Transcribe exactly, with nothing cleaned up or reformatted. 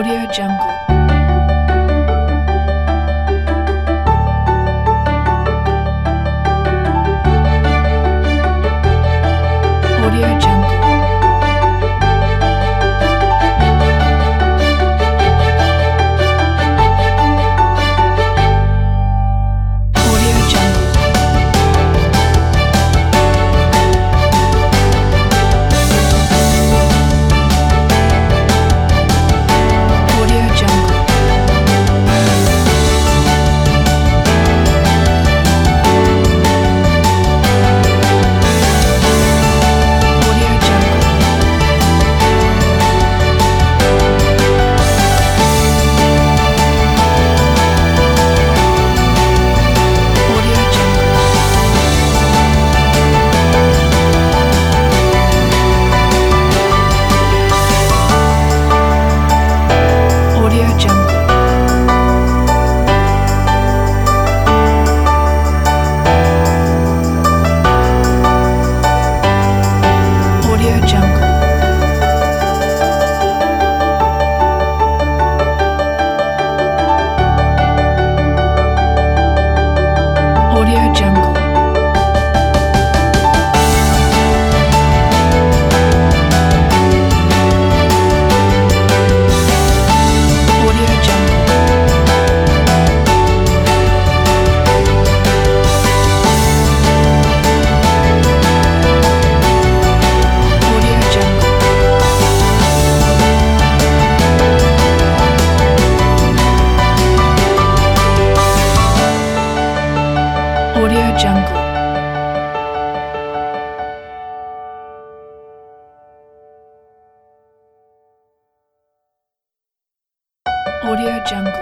Audio Jungle. Audio Jungle. Audio Jungle. Audio Jungle. Audio Jungle. Audio Jungle. Audio Jungle. Audio Jungle. Audio Jungle. Audio Jungle. Audio Jungle. Audio Jungle. Audio Jungle.